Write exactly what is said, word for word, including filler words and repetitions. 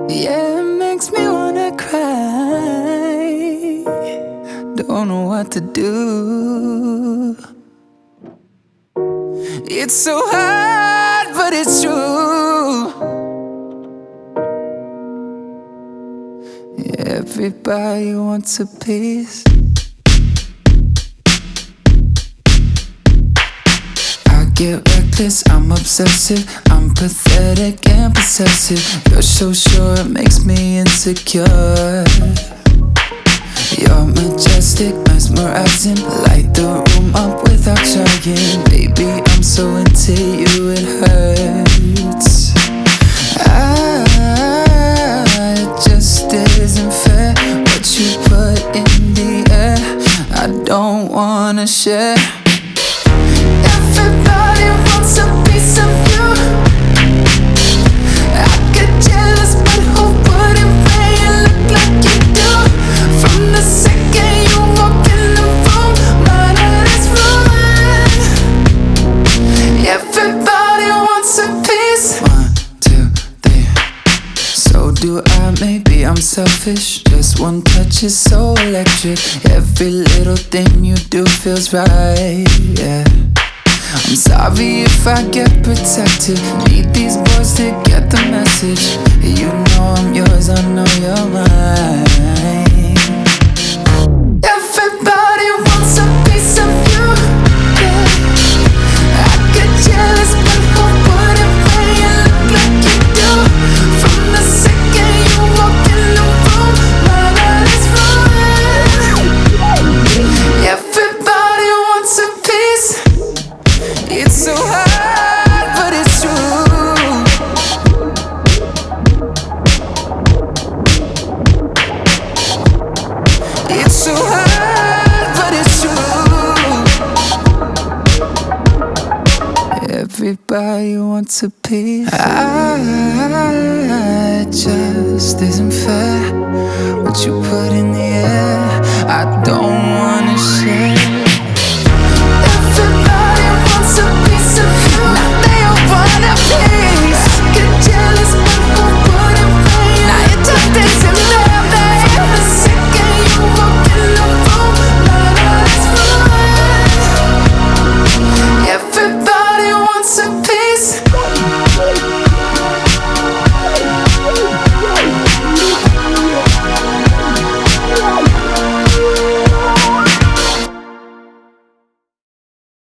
Yeah, it makes me wanna cry. Don't know what to do. It's so hard, but it's true. Everybody wants a piece. I get reckless, I'm obsessive, I'm pathetic and possessive. You're so sure, it makes me insecure. You're majestic, mesmerizing, light the room up without trying. Baby, I'm so into you, it hurts. I, it just isn't fair what you put in the air. I don't wanna share. Everybody wants a piece of you. I get jealous, but who wouldn't pay you look like you do? From the second you walk in the room, my heart is ruined. Everybody wants a piece. One, two, three. So do I, maybe I'm selfish. Just one touch is so electric. Every little thing you do feels right, yeah. I'm sorry if I get protected. Need these boys to get the message. You know I'm yours, I know you're mine. Everybody wants a piece of you, yeah. I get jealous, but who wouldn't pay you look like you do? From the second you walk in the room, my heart is ruined. Everybody wants a piece. It's so hard, but it's true. It's so hard, but it's true. Everybody wants a piece. I, it just isn't fair what you put in the air. I don't wanna share.